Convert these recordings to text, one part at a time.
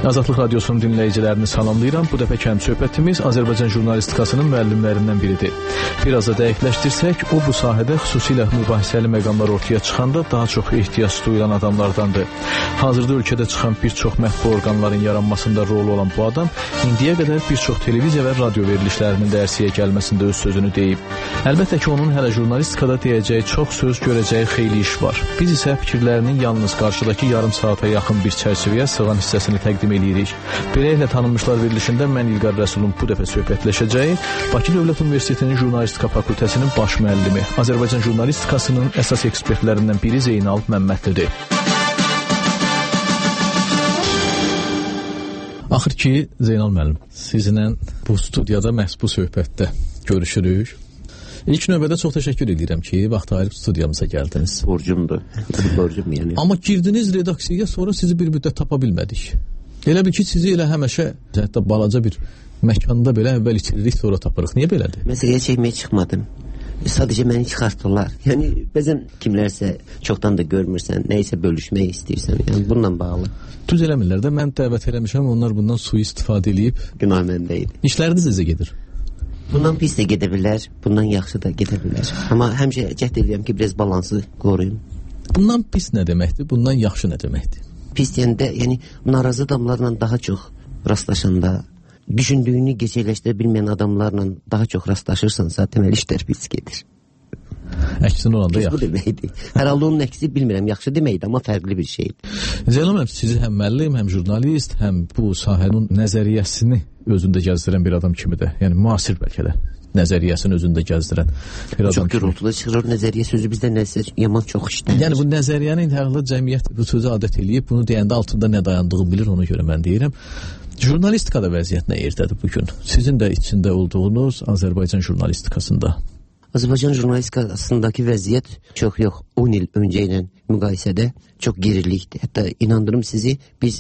Azadlıq Radiosunun dinləyicilərini salamlayıram. Bu dəfə kənd söhbətimiz Azərbaycan jurnalistikasının müəllimlərindən biridir. Biraz da dəqiqləşdirsək, o bu sahədə xüsusilə mübahisəli məqamlar ortaya çıxanda daha çox ehtiyac duyulan adamlardandır. Hazırda ölkədə çıxan bir çox mətbu orqanların yaranmasında rolu olan bu adam indiyə qədər bir çox televiziya və radio verilişlərinin də ərsəyə gəlməsində öz sözünü deyib. Əlbəttə ki, onun hələ jurnalistikada deyəcəyi çox söz, görəcəyi xeyli iş var. Biz isə fikirlərinin yalnız qarşıdakı yarım saata yaxın bir çərçivəyə sığan hissəsini təqdim edirik. Beləliklə tanınmışlar verilişində mən İlqar Rəsulun bu dəfə söhbətləşəcəyi Bakı Dövlət Universitetinin Jurnalistika Fakültəsinin baş müəllimi, Azərbaycan jurnalistikasının əsas ekspertlərindən biri Zeynal Məmmədlidir. Axır ki, Zeynal müəllim, sizinlə bu studiyada məhz bu söhbətdə görüşürük. İlk növbədə çox təşəkkür edirəm ki, vaxt ayırıb studiyamıza gəldiniz. Borcumdur. Borcum yəni. Amma girdiniz redaksiyaya, sonra sizi bir müddət tapa bilmədik. Elə bil ki, sizi elə həmişə hətta balaca bir məkanda belə əvvəl itiririk, sonra tapırıq. Niyə belədir? Məsələyə çəkməyə çıxmadım. Sadəcə məni çıxartdılar. Yəni, bəzən kimlərsə çoxdan da görmürsən, nəyisə bölüşmək istəyirsən. Yəni, bununla bağlı. Düz eləmirlər də, mən dəvət eləmişəm, onlar bundan sui-istifadə edib. Günah məndə idi. İşləriniz necə gedir? Bundan pis də gedə bilər, bundan yaxşı da gedə bilər. Amma həmişə cəhd edirəm ki, biraz balansı qoruyum. Bundan pis nə deməkdir, bundan yaxşı nə deməkdir? Pis deyəndə, yəni narazı adamlarla daha çox rastlaşanda, düşündüyünü gerçəkləşdirə bilməyən adamlarla daha çox rastlaşırsansa, deməli işlər pis gedir. Əksin olanda yaxşı. Bu deməkdir. Hər halda onun əksi bilmirəm, yaxşı deməkdir, amma fərqli bir şeydir. Zeynal müəllim, sizi həm müəllim, həm jurnalist, həm bu sahənin nəzəriyyəsini özündə gəzdirən bir adam kimi də, yəni müasir bəlkə də nəzəriyyəsini özündə gəzdirən bir adam. Çox gürültülü çıxır nəzəriyyə sözü bizdə nəsə yaman çox işlənir. Yəni bu nəzəriyyənin həqiqətən cəmiyyət bu sözü adət eləyib, bunu deyəndə altında nə dayandığını bilir, ona görə mən deyirəm. Jurnalistikada vəziyyət nə yerdədir bu gün? Sizin də içində olduğunuz Azərbaycan jurnalistikasında. Azərbaycan jurnalistikasındakı vəziyyət çox yox, 10 il öncə ilə müqayisədə çox gerilikdir. Hətta inandırım sizi, biz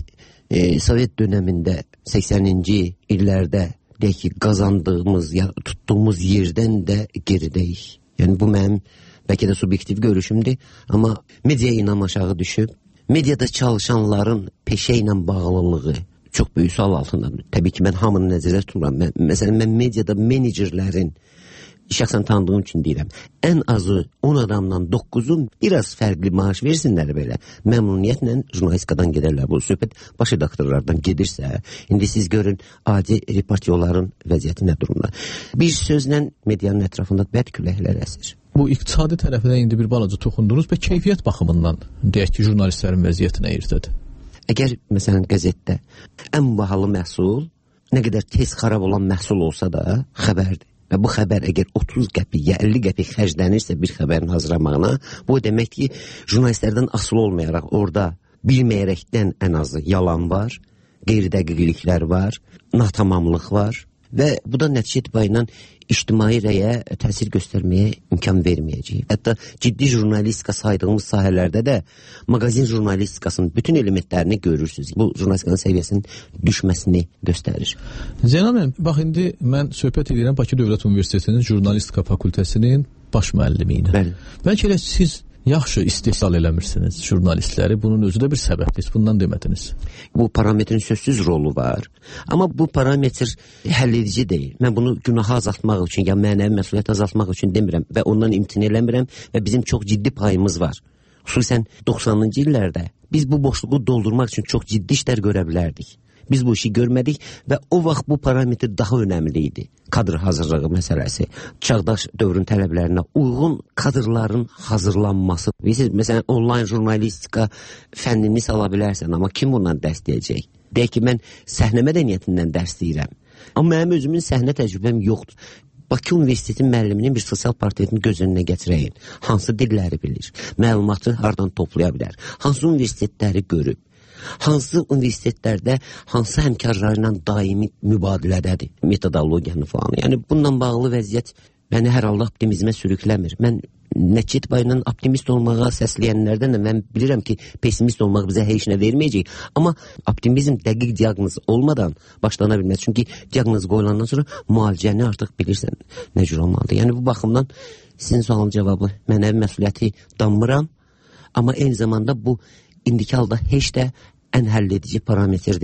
Sovet dönəmində 80-ci illərdə deyək ki, qazandığımız, ya tutduğumuz yerdən də geridəyik. Yəni bu mənim bəlkə də subyektiv görüşümdür, amma mediaya inam aşağı düşüb, mediada çalışanların peşə ilə bağlılığı çox böyük sual altındadır. Təbii ki, mən hamını nəzərdə tutmuram. Məsələn, mən mediada menecerlərin şəxsən tanıdığım üçün deyirəm. Ən azı 10 adamdan 9'un biraz fərqli maaş versinlər belə. Məmnuniyyətlə jurnalistikadan gedərlər. Bu söhbət baş redaktorlardan gedirsə, indi siz görün adi reportyorların vəziyyəti nə durumda. Bir sözlə medianın ətrafında bəd küləklər əsir. Bu iqtisadi tərəfinə indi bir balaca toxundunuz və keyfiyyət baxımından deyək ki, jurnalistlərin vəziyyəti nə yerdədir? Əgər məsələn qəzetdə ən bahalı məhsul, nə qədər tez xarab olan məhsul olsa da xəbərdir. Və bu xəbər əgər 30 qəpik ya 50 qəpik xərclənirsə bir xəbərin hazırlamağına, bu demək ki, jurnalistlərdən asılı olmayaraq orada bilməyərəkdən ən azı yalan var, qeyri-dəqiqliklər var, natamamlıq var və bu da nəticə etibarıyla ictimai rəyə təsir göstərməyə imkan verməyəcək. Hətta ciddi jurnalistika saydığımız sahələrdə də maqazin jurnalistikasının bütün elementlərini görürsünüz. Bu jurnalistikanın səviyyəsinin düşməsini göstərir. Zeynal müəllim, bax indi mən söhbət edirəm Bakı Dövlət Universitetinin Jurnalistika Fakültəsinin baş müəllimi ilə. Bəli. Bəlkə elə siz yaxşı istehsal eləmirsiniz jurnalistləri. Bunun özü də bir səbəbdir. Bundan demədiniz. Bu parametrin sözsüz rolu var. Amma bu parametr həll edici deyil. Mən bunu günaha azaltmaq üçün, ya mənəvi məsuliyyət azaltmaq üçün demirəm və ondan imtina eləmirəm və bizim çox ciddi payımız var. Xüsusən 90-cı illərdə biz bu boşluğu doldurmaq üçün çox ciddi işlər görə bilərdik. Biz bu işi görmədik və o vaxt bu parametr daha önəmli idi. Kadr hazırlığı məsələsi, çağdaş dövrün tələblərinə uyğun kadrların hazırlanması. Bilirsiniz, məsələn, onlayn jurnalistika fənnini sala bilərsən, amma kim bundan dərsləyəcək? Deyək ki, mən səhnə mədəniyyətindən dərsləyirəm. Amma mənim özümün səhnə təcrübəm yoxdur. Bakı Universitetinin müəlliminin bir sosial portretini göz önünə gətirəyin. Hansı dilləri bilir? Məlumatı hardan toplaya bilər? Hansı universitetləri görüb? Hansı universitetlərdə hansı həmkarlarla daimi mübadilədədir metodologiyanı falan. Yəni bundan bağlı vəziyyət məni hər halda optimizmə sürükləmir. Mən nəticə etibarıyla optimist olmağa səsləyənlərdən də mən bilirəm ki, pessimist olmaq bizə heç nə verməyəcək. Amma optimizm dəqiq diaqnoz olmadan başlana bilməz. Çünki diaqnoz qoyulandan sonra müalicəni artıq bilirsən nə cür olmalıdır. Yəni bu baxımdan sizin sualın cavabı mənəvi məsuliyyəti danmıram. Amma eyni zamanda bu indiki halda heç də ən həll edici parametr deyil.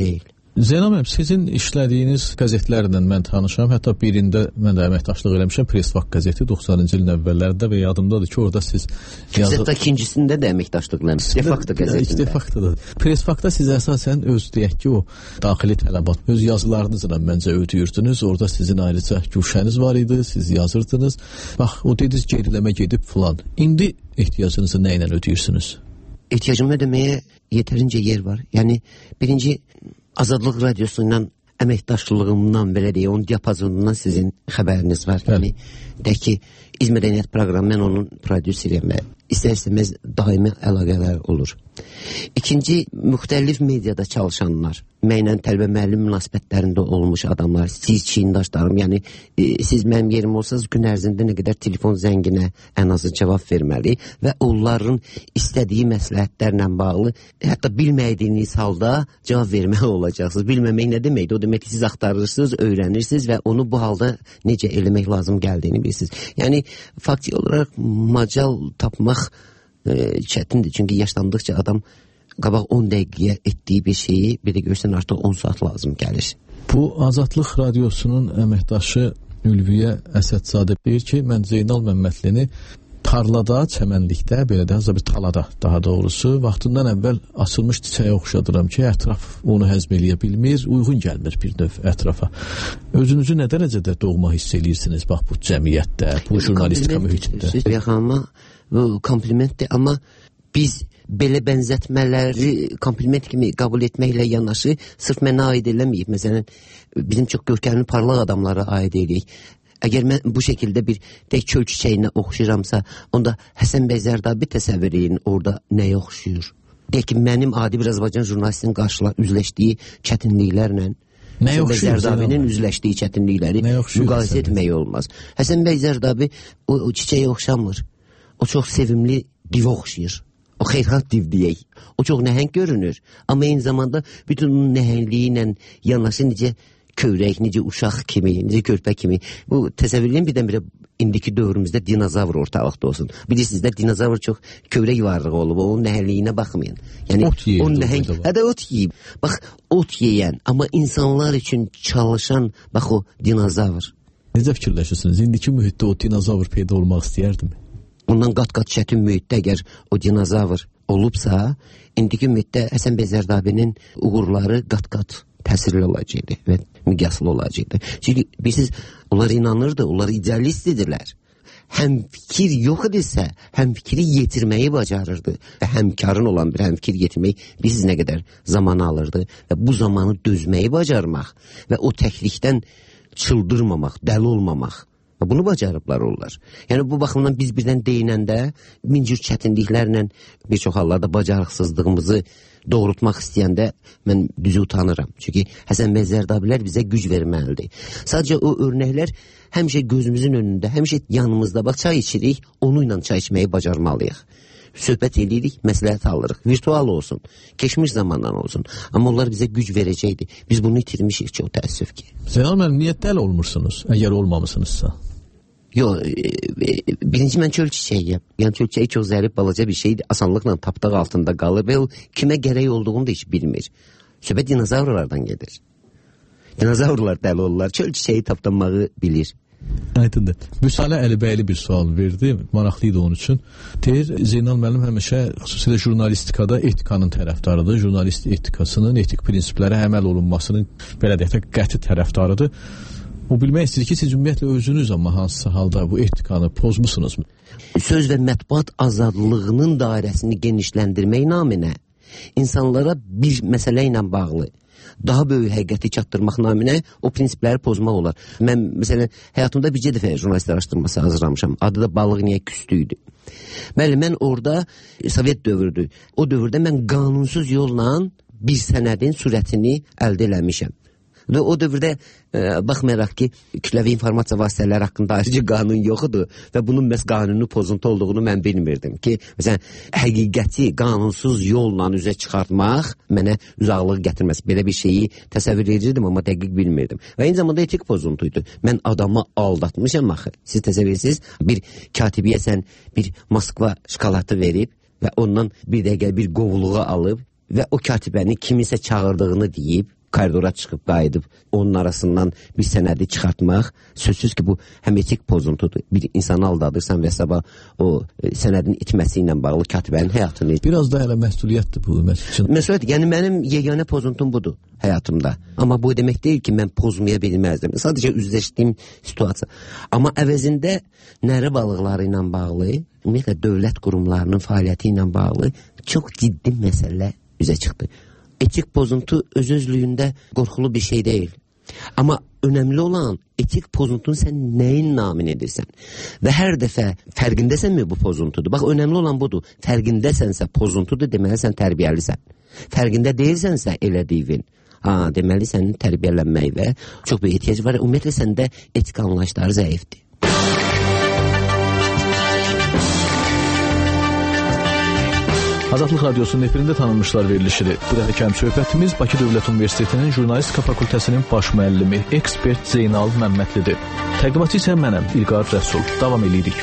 Zeynal müəllim, sizin işlədiyiniz qəzetlərlə mən tanışam. Hətta birində mən də əməkdaşlıq eləmişəm. Press-Vaq qəzeti 90-cı ilin əvvəllərində və yadımdadır ki, orada siz Hətta ikincisində də əməkdaşlıq eləmişsiniz. İstefaqda qəzetində. İstefaqda. Press-Vaqda siz əsasən öz deyək ki, o daxili tələbat, öz yazılarınızla məncə ödəyirdiniz. Orada sizin ayrıca güşəniz var idi, siz yazırdınız. Bax, o dediniz geriləmə gedib filan. İndi ehtiyacınızı nə ilə ödəyirsiniz? Ehtiyacımı ödəməyə yetərincə yer var. Yəni birinci Azadlıq Radiosundan əməkdaşlığımdan, belə deyə, onun diapazonundan sizin xəbəriniz var. Yəni, deyək ki, İz Mədəniyyət proqramı, mən onun prodüseriyəm və istər-istəməz daimi əlaqələr olur. İkinci, müxtəlif mediada çalışanlar, mənlə tələbə müəllim münasibətlərində olmuş adamlar, siz çiyindaşlarım, yəni siz mənim yerim olsanız gün ərzində nə qədər telefon zənginə ən azı cavab verməli və onların istədiyi məsləhətlərlə bağlı, hətta bilmədiyiniz halda cavab verməli olacaqsınız. Bilməmək nə deməkdir? O demək ki, siz axtarırsınız, öyrənirsiniz və onu bu halda necə eləmək lazım gəldiyini bilirsiniz. Yəni, faktik olaraq macal tapmaq çətindir. Çünki yaşlandıqca adam qabaq 10 dəqiqəyə etdiyi bir şeyi bir də görsən artıq 10 saat lazım gəlir. Bu Azadlıq Radiosunun əməkdaşı Ülviyə Əsədzadə deyir ki, mən Zeynal Məmmədlini tarlada, çəmənlikdə, belə də bir talada daha doğrusu, vaxtından əvvəl açılmış çiçəyə oxşadıram ki, ətraf onu həzm eləyə bilmir, uyğun gəlmir bir növ ətrafa. Özünüzü nə dərəcədə doğma hiss eləyirsiniz bax bu cəmiyyətdə, bu jurnalistika mühitində? Yaxanma komplimentdir, amma biz belə bənzətmələri kompliment kimi qəbul etməklə yanaşı sırf mənə aid eləməyib. Məsələn, bizim çox görkəmli parlaq adamlara aid eləyik. Əgər mən bu şəkildə bir tək çöl çiçəyinə oxşayıramsa, onda Həsən bəy Zərdabi təsəvvür edin orada nəyə oxşuyur? Deyək ki, mənim adi bir Azərbaycan jurnalistinin üzləşdiyi çətinliklərlə Həsən bəy Zərdabinin üzləşdiyi çətinlikləri müqayisə etmək olmaz. Həsən bəy Zərdabi o çiçəyə oxşamır. O çox sevimli divə oxşayır. O xeyirxah div deyək. O çox nəhəng görünür. Amma eyni zamanda bütün onun nəhəngliyi ilə yanaşı necə kövrək, necə uşaq kimi, necə körpə kimi. Bu təsəvvürləyin birdən-birə indiki dövrümüzdə dinozavr ortalıqda olsun. Bilirsiniz də, dinozavr çox kövrək varlığı olub, onun nəhəngliyinə baxmayın. Yəni, ot yeyir. Hədə ot yeyib. Bax, ot yeyən, amma insanlar üçün çalışan, bax o dinozavr. Necə fikirləşirsiniz? İndiki mühitdə o dinozavr peyda olmaq istəyərdim. Ondan qat-qat çətin mühitdə əgər o dinozavr olubsa, indiki mühitdə Həsən bəy Zərdabinin uğurları qat-qat təsirli olacaqdı və miqyaslı olacaqdı. Çünki bilirsiniz, onlar inanırdı, onlar idealistdirlər. Həm fikir yox idisə, həm fikri yetirməyi bacarırdı və həmkarın olan bir həmfikir yetirmək bilirsiniz nə qədər zaman alırdı və bu zamanı dözməyi bacarmaq və o təklikdən çıldırmamaq, dəli olmamaq. Bunu bacarıblar onlar. Yəni bu baxımdan biz birdən deyinəndə min cür çətinliklərlə bir çox hallarda bacarıqsızlığımızı doğrultmaq istəyəndə mən düzü utanıram. Çünki Həsən bəy Zərdabilər bizə güc verməlidir. Sadəcə o örnəklər həmişə gözümüzün önündə, həmişə yanımızda. Bax, çay içirik, onunla çay içməyi bacarmalıyıq. Söhbət edirik, məsləhət alırıq. Virtual olsun, keçmiş zamandan olsun. Amma onlar bizə güc verəcəkdi. Biz bunu itirmişik çox təəssüf ki. Zeynal müəllim, niyə dəli olmursunuz, əgər olmamısınızsa? Yox, birinci mən çöl çiçəyiyəm. Yəni çöl çiçəyi çox zərif, balaca bir şeydir. Asanlıqla tapdaq altında qalır və o kimə gərək olduğunu da heç bilmir. Söhbət dinozavrlardan gedir. Dinozavrlar dəli olurlar, çöl çiçəyi tapdanmağı bilir. Aydındır. Vüsalə Əlibəyli bir sual verdi, maraqlıydı onun üçün. Deyir, Zeynal müəllim həmişə xüsusilə jurnalistikada etikanın tərəfdarıdır. Jurnalist etikasının, etik prinsiplərə əməl olunmasının belə deyək də qəti tərəfdarıdır. O bilmək istəyir ki, siz ümumiyyətlə özünüz amma hansısa halda bu etikanı pozmusunuzmu? Söz və mətbuat azadlığının dairəsini genişləndirmək naminə insanlara bir məsələ ilə bağlı daha böyük həqiqəti çatdırmaq naminə o prinsipləri pozmaq olar. Mən, məsələn, həyatımda bircə dəfə jurnalist araşdırması hazırlamışam. Adı da Balıq niyə küstü idi. Bəli, mən orada Sovet dövrüdür. O dövrdə mən qanunsuz yolla bir sənədin sürətini əldə eləmişəm. Və o dövrdə baxmayaraq ki, kütləvi informasiya vasitələri haqqında ayrıca qanun yoxdur və bunun məhz qanunu pozuntu olduğunu mən bilmirdim ki, məsələn, həqiqəti qanunsuz yolla üzə çıxartmaq mənə uzaqlıq gətirməz. Belə bir şeyi təsəvvür edirdim, amma dəqiq bilmirdim. Və eyni zamanda etik pozuntuydu. Mən adamı aldatmışam axı. Siz təsəvvür edirsiniz, bir katibiyyə sən bir Moskva şokolatı verib və ondan bir dəqiqə bir qovluğa alıb və o katibəni kiminsə çağırdığını deyib, koridora çıxıb qayıdıb onun arasından bir sənədi çıxartmaq sözsüz ki, bu həm etik pozuntudur. Bir insanı aldadırsan və sabah o sənədin itməsi ilə bağlı katibənin həyatını... Biraz da hələ məsuliyyətdir bu üçün. Məsuliyyət, yəni mənim yeganə pozuntum budur həyatımda. Amma bu demək deyil ki, mən pozmaya bilməzdim. Sadəcə üzləşdiyim situasiya. Amma əvəzində nərə balıqları ilə bağlı, ümumiyyətlə dövlət qurumlarının fəaliyyəti ilə bağlı çox ciddi məsələ üzə çıxdı. Etik pozuntu öz-özlüyündə qorxulu bir şey deyil. Amma önəmli olan etik pozuntunu sən nəyin namin edirsən? Və hər dəfə fərqindəsənmi bu pozuntudur? Bax, önəmli olan budur. Fərqindəsənsə pozuntudur, deməli sən tərbiyəlisən. Fərqində deyilsənsə elədiyin, deməli sənin tərbiyələnməyinə çox bir ehtiyac var. Ümumiyyətlə səndə etik anlayışları zəifdir. Azadlıq Radiosunun efirində tanınmışlar verilişidir. Bu dəfəki söhbətimiz Bakı Dövlət Universitetinin Jurnalistika Fakültəsinin baş müəllimi, ekspert Zeynal Məmmədlidir. Təqdimatçı isə mənəm, İlqar Rəsul. Davam edirik.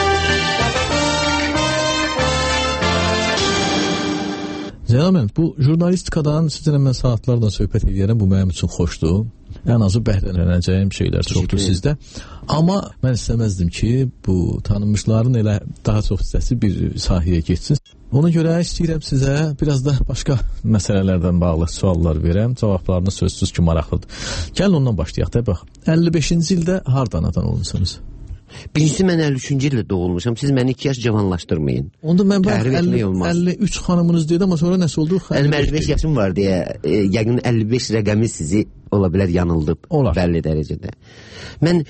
Zeynal müəllim, bu jurnalistikadan sizinlə mən saatlarla söhbət edirəm, bu mənim üçün xoşdur. Ən azı bəhrələnəcəyim şeylər çoxdur sizdə. Amma mən istəməzdim ki, bu tanınmışların elə daha çox hissəsi bir sahəyə geçsin. Ona görə istəyirəm sizə biraz da başqa məsələlərdən bağlı suallar verəm. Cavablarınız sözsüz ki, maraqlıdır. Gəlin ondan başlayaq da. Bax, 55-ci ildə hardan anadan olmusunuz? Birincisi, mən 53-cü ildə doğulmuşam. Siz məni 2 yaş cavanlaşdırmayın. Onda mən 53 xanımınız deyədim, amma sonra nəsə oldu? 55 yaşım var deyə, yəqin 55 rəqəmi sizi ola bilər yanıldıb. Olar. Bəlli dərəcədə. Mən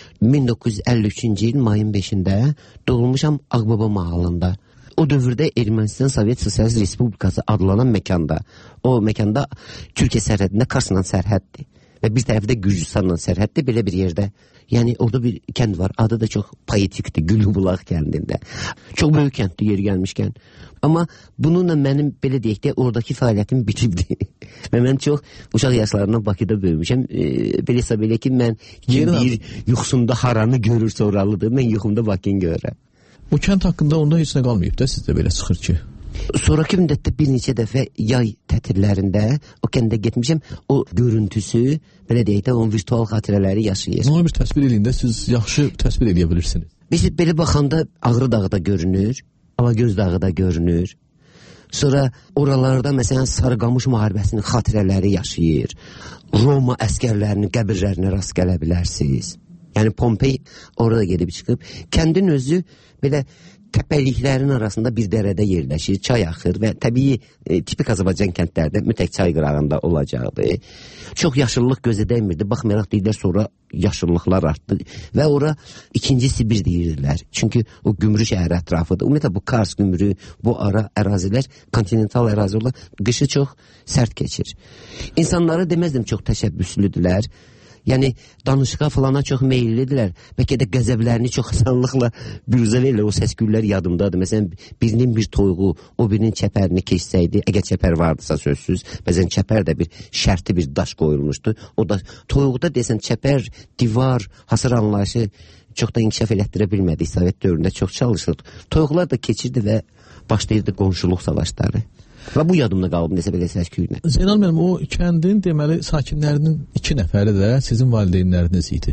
1953-cü il mayın 5-də doğulmuşam Ağbaba mahalında. O dövrdə Ermənistan Sovet Sosialist Respublikası adlanan məkanda, o məkanda Türkiyə sərhədində Karsla sərhəddir və bir tərəfdə Gürcüstanla sərhəddir, belə bir yerdə. Yəni orada bir kənd var, adı da çox poetikdir, Gülübulaq kəndində. Çox böyük kənddir yeri gəlmişkən. Amma bununla mənim, belə deyək də, oradakı fəaliyyətim bitibdir. Və mən çox uşaq yaşlarından Bakıda böyümüşəm. Belə ki, mən bir yuxusunda haranı görür sonralıdır, mən yuxumda Bakını görürəm. Bu kənd haqqında onda heç nə qalmayıb da, sizdə belə çıxır ki. Sonraki müddətdə bir neçə dəfə yay tətillərində o kəndə getmişəm. O görüntüsü, belə deyək də, onun virtual xatirələri yaşayır. Ona bir təsvir edin də, siz yaxşı təsvir edə bilirsiniz. Biz belə baxanda Ağrı dağı da görünür, Alagöz dağı da görünür. Sonra oralarda məsələn Sarıqamış müharibəsinin xatirələri yaşayır. Roma əskərlərinin qəbirlərinə rast gələ bilərsiniz. Yəni Pompey orada gedib çıxıb. Kəndin özü belə təpəliklərin arasında bir dərədə yerləşir, çay axır və təbii tipik Azərbaycan kəndlərdə mütləq çay qırağında olacaqdı. Çox yaşıllıq gözə dəymirdi. Baxmayaraq deyirlər, sonra yaşıllıqlar artdı və ora 2-ci Sibir deyirdilər. Çünki o Gümrü şəhəri ətrafıdır. Ümumiyyətlə bu Kars, Gümrü, bu ara ərazilər kontinental ərazi olan qışı çox sərt keçir. İnsanları deməzdim çox təşəbbüslüdülər. Yəni danışığa falana çox meyillidirlər. Bəlkə də qəzəblərini çox asanlıqla büruzə verirlər. O səskürlər yadımdadır. Məsələn, birinin bir toyuğu o birinin çəpərini keçsəydi, əgər çəpər vardısa sözsüz, bəzən çəpər də bir şərti bir daş qoyulmuşdu. O da toyuqda desən çəpər, divar, hasar anlayışı çox da inkişaf elətdirə bilmədik. Sovet dövründə çox çalışırdı. Toyuqlar da keçirdi və başlayırdı qonşuluq savaşları. Və bu yadımda qalıb nəsə belə səskürlə. Zeynal müəllim, o kəndin deməli sakinlərinin 2 nəfəri də sizin valideynləriniz idi.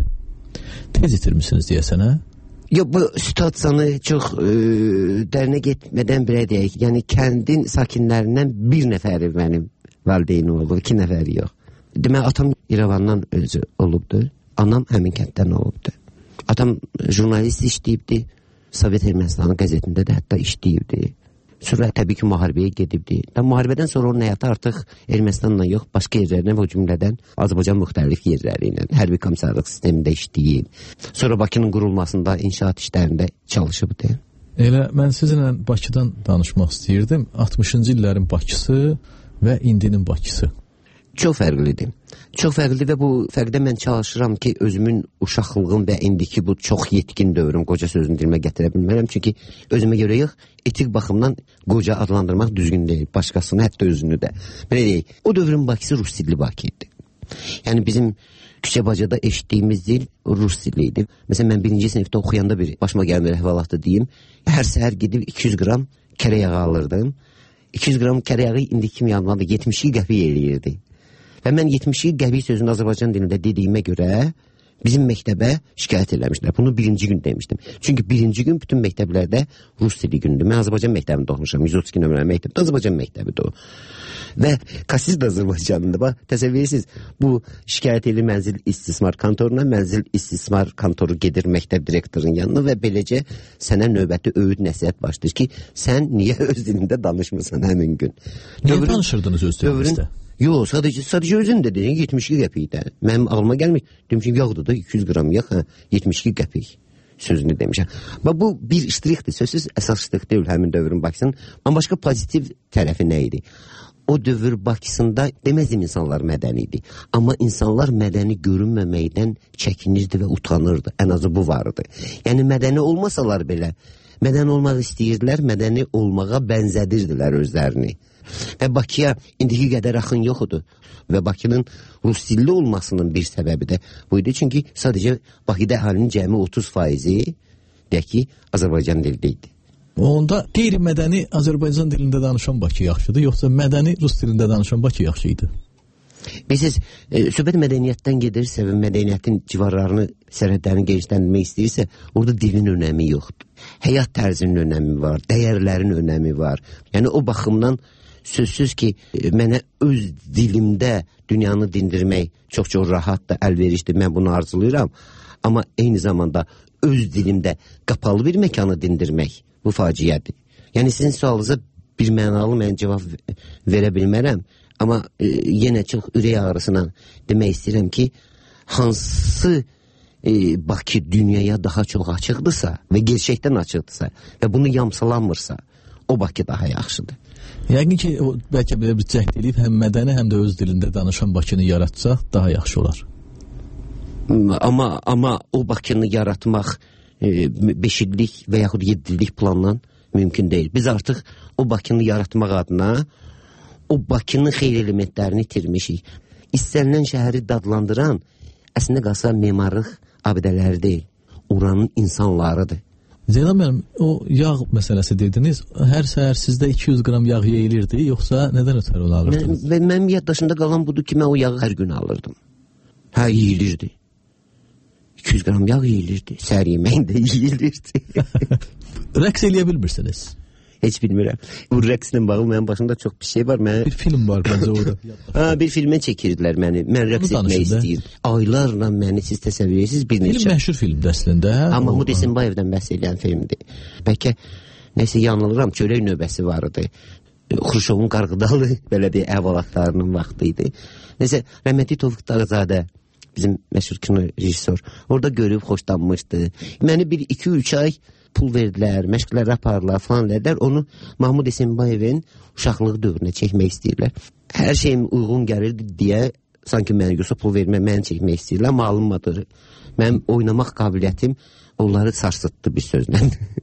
Tez itirmisiniz deyəsən, hə? Yox, bu situasiyanı çox dərinə getmədən belə deyək. Yəni kəndin sakinlərindən 1 nəfəri mənim valideynim oldu, 2 nəfəri yox. Demək, atam İrəvandan özü olubdu, anam həmin kənddən olubdu. Atam jurnalist işləyibdi, Sovet Ermənistanı qəzetində də hətta işləyibdi. Sonra təbii ki, müharibəyə gedibdi. Müharibədən sonra onun həyatı artıq Ermənistanla yox, başqa yerlərinə və o cümlədən Azərbaycan müxtəlif yerləri ilə hərbi komissarlıq sistemində işləyib. Sonra Bakının qurulmasında, inşaat işlərində çalışıbdı. Elə mən sizinlə Bakıdan danışmaq istəyirdim. 60-cı illərin Bakısı və indinin Bakısı. Çox fərqlidir. Çox fərqlidir və bu fərqdə mən çalışıram ki, özümün uşaqlığım və indiki bu çox yetkin dövrüm, qoca sözünü dilimə gətirə bilmərəm. Çünki özümə görə yox, etik baxımdan qoca adlandırmaq düzgün deyil. Başqasını, hətta özünü də. Belə deyək, o dövrün Bakısı rus dilli Bakı idi. Yəni bizim Küçəbacada eşitdiyimiz dil rus dili idi. Məsələn, mən 1-ci sinifdə oxuyanda bir başıma gələn bir əhvalatı deyim. Hər səhər gedib 200 qram kərə yağı alırdım. 200 qram kərə yağı indi kimi yanmadı, 72 qəpik eləyirdi. Və mən 72 qəpik sözünü Azərbaycan dilində dediyimə görə bizim məktəbə şikayət eləmişlər. Bunu birinci gün demişdim. Çünki birinci gün bütün məktəblərdə rus dili gündür. Mən Azərbaycan məktəbində oxumuşam. 132 nömrəli məktəbdə Azərbaycan məktəbidir o. Və Kasis də Azərbaycanında. Bax, təsəvvür edirsiniz, bu şikayət eli mənzil istismar kontoruna, mənzil istismar kontoru gedir məktəb direktorunun yanına və beləcə sənə növbəti öyüd nəsihət başlayır ki, sən niyə öz dilində danışmırsan həmin gün? Niyə danışırdınız öz dilinizdə? Yox, sadəcə özün də dedin, 72 qəpikdə. Mənim ağlıma gəlmir. Demişim, yağdır da 200 qram yağ, 72 qəpik sözünü demişəm. Bu bir ştrixdir, sözsüz əsas ştrix deyil həmin dövrün Bakısının. Amma başqa pozitiv tərəfi nə idi? O dövr Bakısında deməzdim insanlar mədəni idi. Amma insanlar mədəni görünməməkdən çəkinirdi və utanırdı. Ən azı bu vardı. Yəni mədəni olmasalar belə, mədəni olmaq istəyirdilər, mədəni olmağa bənzədirdilər özlərini. Və Bakıya indiki qədər axın yoxdur. Və Bakının rus dilli olmasının bir səbəbi də bu idi. Çünki sadəcə Bakıda əhalinin cəmi 30% deyək ki, Azərbaycan dilində idi. Onda qeyri-mədəni Azərbaycan dilində danışan Bakı yaxşıdır, yoxsa mədəni rus dilində danışan Bakı yaxşı idi? Bilirsiniz, söhbət mədəniyyətdən gedirsə və mədəniyyətin civarlarını, sərhədlərini genişləndirmək istəyirsə, orada dilin önəmi yoxdur. Həyat tərzinin önəmi var, dəyərlərin önəmi var. Yəni o baxımdan sözsüz ki, mənə öz dilimdə dünyanı dindirmək çox-çox rahatdır, əlverişdir, mən bunu arzulayıram. Amma eyni zamanda öz dilimdə qapalı bir məkanı dindirmək bu faciədir. Yəni sizin sualınıza bir mənalı mən cavab verə bilmərəm. Amma yenə çox ürək ağrısına demək istəyirəm ki, hansı Bakı dünyaya daha çox açıqdırsa və gerçəkdən açıqdırsa və bunu yamsalanmırsa, o Bakı daha yaxşıdır. Yəqin ki, bəlkə belə bir cəhd edib həm mədəni, həm də öz dilində danışan Bakını yaratsaq daha yaxşı olar. Amma o Bakını yaratmaq 5 illik və yaxud 7 illik planla mümkün deyil. Biz artıq o Bakını yaratmaq adına o Bakının xeyli elementlərini itirmişik. İstənilən şəhəri dadlandıran əslində qalsa memarlıq abidələri deyil, oranın insanlarıdır. Zeynəb müəllim, o yağ məsələsi dediniz, hər səhər sizdə 200 qram yağ yeyilirdi, yoxsa nədən ötəri onu alırdınız? Mənim yaddaşımda qalan budur ki, mən o yağı hər gün alırdım. Hə, yeyilirdi. 200 qram yağ yeyilirdi, səhər yeməyində yeyilirdi. Rəqs eləyə bilmirsiniz? Heç bilmirəm. Bu rəqslə bağlı mənim başımda çox bir şey var. Bir film var bəncə orada. Bir filmə çəkirdilər məni. Mən rəqs etmək istəyirdim. Aylarla məni siz təsəvvür edirsiniz bir neçə. Film məşhur filmdir əslində. Amma Mahmud Esenbayevdən bəhs edən filmdir. Bəlkə nəsə yanılıram, çörək növbəsi vardı. Xruşovun Qarğıdalı belediyə əhvalatlarının vaxtı idi. Nəsə rəhmətli Tofiq Dağzadə bizim məşhur kino rejissor orada görüb xoşlanmışdı. Məni bir 2-3 ay pul verdilər, məşqlər aparırlar falan dedilər. Onu Mahmud Esenbayevin uşaqlığı dövrünə çəkmək istəyirlər. Hər şeyim uyğun gəlirdi deyə sanki mənə yoxsa pul vermə, mənə çəkmək istəyirlər. Amma alınmadı. Mənim oynamaq qabiliyyətim onları sarsıtdı bir sözlə.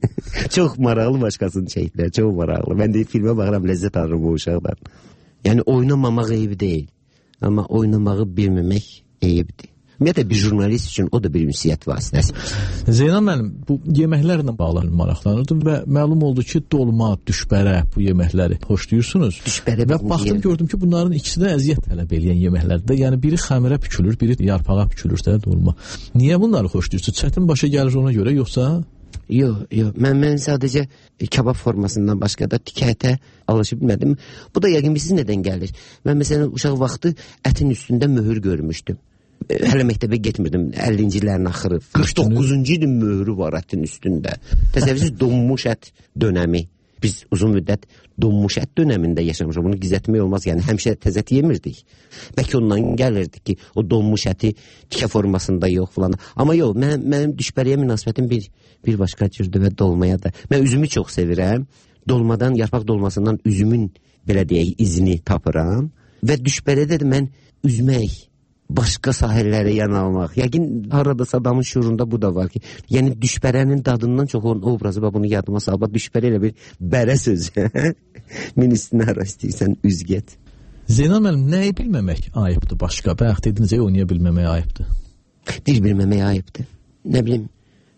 Çox maraqlı başqasını çəkdilər, çox maraqlı. Mən də filmə baxıram, ləzzət alırım o uşaqdan. Yəni oynamamaq eyib deyil. Amma oynamağı bilməmək eyibdir. Ümumiyyətlə bir jurnalist üçün o da bir ünsiyyət vasitəsi. Zeynəb müəllim, bu yeməklərlə bağlı maraqlanırdım və məlum oldu ki, dolma, düşbərə bu yeməkləri xoşlayırsınız. Düşbərə və baxdım, gördüm ki, bunların ikisi də əziyyət tələb edən yeməklərdir. Yəni biri xəmirə bükülür, biri yarpağa bükülür də dolma. Niyə bunları xoşlayırsınız? Çətin başa gəlir ona görə, yoxsa? Yox. Mən sadəcə kabab formasından başqa da tikətə alışıb bilmədim. Bu da yəqin siz nədən gəlir? Mən məsələn uşaq vaxtı ətin üstündə möhür görmüşdüm. Hələ məktəbə getmirdim, 50-ci illərin axırı. 49-cu ilin möhürü var ətin üstündə. Təsəvvürsüz donmuş ət dönəmi. Biz uzun müddət donmuş ət dönəmində yaşamışıq. Bunu gizlətmək olmaz. Yəni həmişə təzə ət yemirdik. Bəlkə ondan gəlirdi ki, o donmuş əti tikə formasında yox falan. Amma yox, mənim düşbəriyə münasibətim bir başqa cürdür və dolmaya da. Mən üzümü çox sevirəm. Dolmadan, yarpaq dolmasından üzümün belə deyək izini tapıram. Və düşbərədə də mən üzmək, başqa sahələrə yanalmaq. Yəqin haradasa adamın şuurunda bu da var ki, yəni düşbərənin dadından çox onun obrazı və bunu yadıma salıb, düşbərə ilə bir bərə sözü. Min üstünə ara istəyirsən, üz get. Zeynəb müəllim, nəyi bilməmək ayıbdır başqa? Bayaq dediniz, oynaya bilməmək ayıbdır. Dil bilməmək ayıbdır. Nə bilim,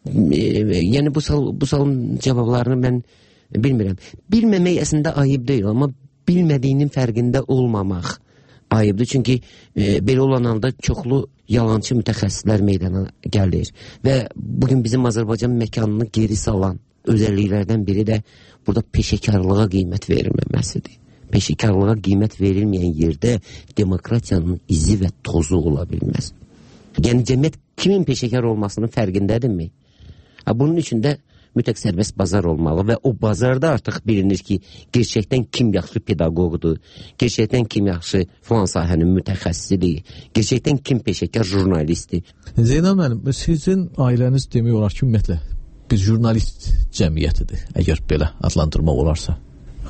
yəni bu sualın cavablarını mən bilmirəm. Bilməmək əslində ayıb deyil, amma bilmədiyinin fərqində olmamaq ayıbdır. Çünki belə olan halda çoxlu yalançı mütəxəssislər meydana gəlir. Və bugün bizim Azərbaycan məkanını geri salan özəlliklərdən biri də burada peşəkarlığa qiymət verilməməsidir. Peşəkarlığa qiymət verilməyən yerdə demokratiyanın izi və tozu ola bilməz. Yəni cəmiyyət kimin peşəkar olmasının fərqindədirmi? Bunun üçün də mütləq sərbəst bazar olmalı və o bazarda artıq bilinir ki, gerçəkdən kim yaxşı pedaqoqdur, gerçəkdən kim yaxşı filan sahənin mütəxəssisidir, gerçəkdən kim peşəkar jurnalistdir. Zeynal müəllim, sizin ailəniz demək olar ki, ümumiyyətlə bir jurnalist cəmiyyətidir, əgər belə adlandırmaq olarsa.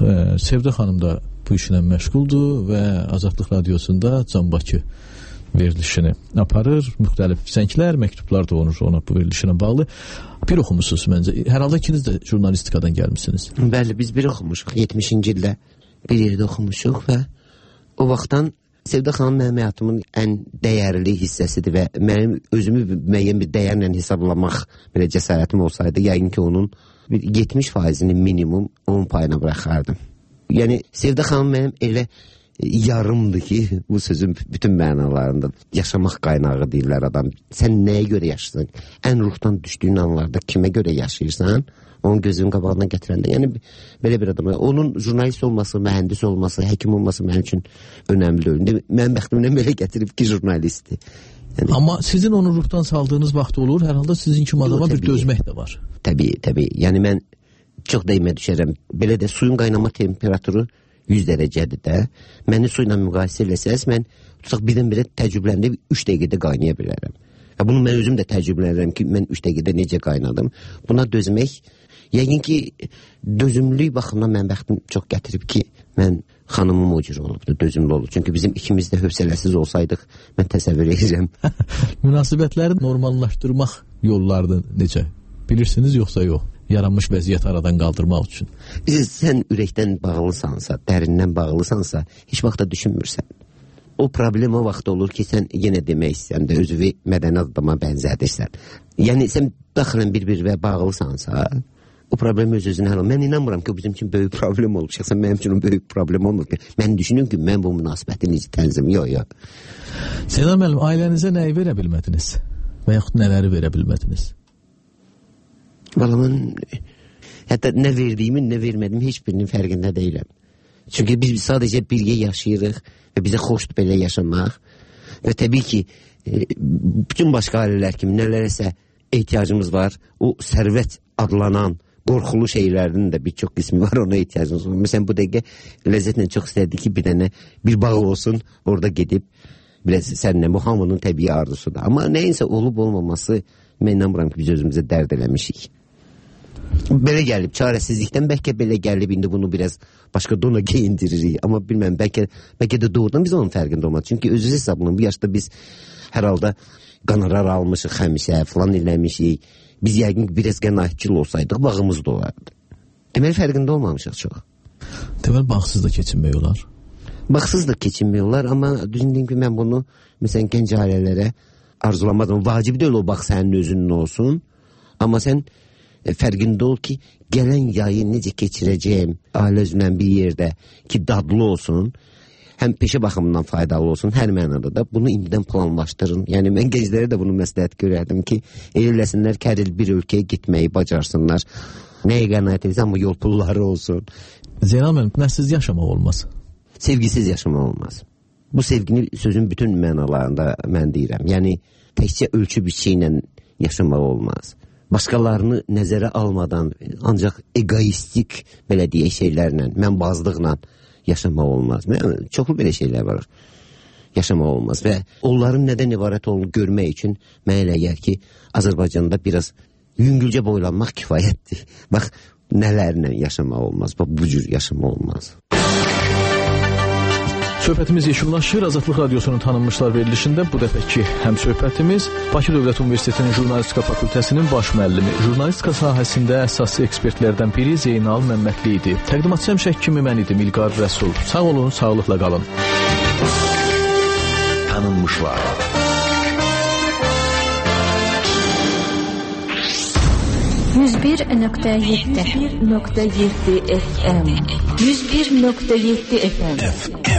Sevdə xanım da bu işlə məşğuldur və Azadlıq Radiosunda Can Bakı verilişini aparır. Müxtəlif zənglər, məktublar da olur ona bu verilişinə bağlı. Bir oxumusunuz məncə. Hər halda ikiniz də jurnalistikadan gəlmişsiniz. Bəli, biz bir oxumuşuq. 70-ci ildə bir yerdə oxumuşuq və o vaxtdan Sevdə xanım mənim həyatımın ən dəyərli hissəsidir və mənim özümü müəyyən bir dəyərlə hesablamaq belə cəsarətim olsaydı, yəqin ki, onun 70%-ni minimum onun payına bıraxardım. Yəni, Sevdə xanım mənim elə yarımdır ki, bu sözün bütün mənalarında yaşamaq qaynağı deyirlər adam. Sən nəyə görə yaşayırsan? Ən ruhdan düşdüyün anlarda kimə görə yaşayırsan? Onun gözünün qabağına gətirəndə. Yəni, belə bir adam. Onun jurnalist olması, mühəndis olması, həkim olması mənim üçün önəmli deyil. Mənim bəxtimdən belə gətirib ki, jurnalistdir. Yəni, amma sizin onu ruhdan saldığınız vaxt olur, hər halda sizin kimi adama bir dözmək də var. Təbii. Yəni, mən çox dəymə düşərəm. Belə də suyun qaynama temperaturu 100 dərəcədir də. Məni su ilə müqayisə eləsəz, mən tutaq birdən-birə təcrübələnib 3 dəqiqədə qaynaya bilərəm. Bunu mən özüm də təcrübələnirəm ki, mən 3 dəqiqədə necə qaynadım. Buna dözmək, yəqin ki, dözümlülük baxımdan mən bəxtim çox gətirib ki, mən xanımım o cür olubdur, dözümlü olub. Çünki bizim ikimiz də hövsələsiz olsaydıq, mən təsəvvür edirəm. Münasibətləri normallaşdırmaq yollarını necə? Bilirsiniz, yoxsa yox? Yaranmış vəziyyət aradan qaldırmaq üçün. Sən ürəkdən bağlısansa, dərindən bağlısansa, heç vaxt da düşünmürsən. O problem o vaxt olur ki, sən yenə demək istəyən də özüvi mədəni adama bənzədirsən. Yəni, sən daxilən bir-birə bağlısansa, o problem öz-özünə həll olur. Mən inanmıram ki, o bizim üçün böyük problem olub. Şəxsən mənim üçün o böyük problem olmur ki, mən düşünürüm ki, mən bu münasibəti necə tənzim, yox. Zeynal müəllim, ailənizə nəyi verə bilmədiniz? Və yaxud nələri verə bilmədiniz? Valla mən hətta nə verdiyimin, nə vermədim heç birinin fərqində deyiləm. Çünki biz sadəcə birgə yaşayırıq və bizə xoşdur belə yaşamaq. Və təbii ki, bütün başqa ailələr kimi nələrəsə ehtiyacımız var. O sərvət adlanan qorxulu şeylərinin də bir çox qismi var, ona ehtiyacımız var. Məsələn, bu dəqiqə ləzzətlə çox istərdik ki, bir bağ olsun, orada gedib, biraz səninlə, bu hamının təbii arzusudur. Amma nəyinsə olub olmaması, mən inanmıram ki, biz özümüzə dərd eləmişik. Belə gəlib, çarəsizlikdən bəlkə belə gəlib, indi bunu biraz başqa dona geyindiririk. Amma bilməm, bəlkə də doğrudan biz onun fərqində olmadı. Çünki özünüz hesabının bu yaşda biz hər halda qanarar almışıq həmişə, falan eləmişik. Biz yəqin biraz qənaətçil olsaydıq, bağımız da olardı. Deməli, fərqində olmamışıq çox. Deməli, bağsız da keçinmək olar. Bağsız da keçinmək olar, amma düzündüyüm ki, mən bunu, məsələn, gənc ailələrə arzulamadım. Vacib deyil o bağ sənin özünün olsun, amma sən fərqində ol ki, gələn yayı necə keçirəcəyim ailə üzrən bir yerdə ki, dadlı olsun, həm peşə baxımından faydalı olsun, hər mənada da bunu indidən planlaşdırın. Yəni, mən gənclərə də bunu məsləhət görərdim ki, eləsinlər kəril bir ölkəyə gitməyi bacarsınlar. Nəyə qənaət edirsən, amma yol pulları olsun. Zeynal müəllim, nəsiz yaşamaq olmaz? Sevgisiz yaşamaq olmaz. Bu sevgini sözün bütün mənalarında mən deyirəm. Yəni, təkcə ölçü biçi ilə yaşamaq olmaz. Başqalarını nəzərə almadan, ancaq egoistik, belə deyək şeylərlə, mənbazlıqla yaşamaq olmaz. Çoxlu belə şeylər var. Yaşamaq olmaz və onların nədən ibarət olduğunu görmək üçün mən elə gəlir ki, Azərbaycanda biraz yüngülcə boylanmaq kifayətdir. Bax, nələrlə yaşamaq olmaz, bax, bu cür yaşamaq olmaz. Söhbətimiz yekunlaşır. Azadlıq Radiosunun tanınmışlar verilişində bu dəfəki həmsöhbətimiz Bakı Dövlət Universitetinin Jurnalistika Fakültəsinin baş müəllimi, jurnalistika sahəsində əsas ekspertlərdən biri Zeynal Məmmədli idi. Təqdimatçı həmşək kimi mən idim, İlqar Rəsul. Sağ olun, sağlıqla qalın. Tanınmışlar. %1.7 FM 101.7 FM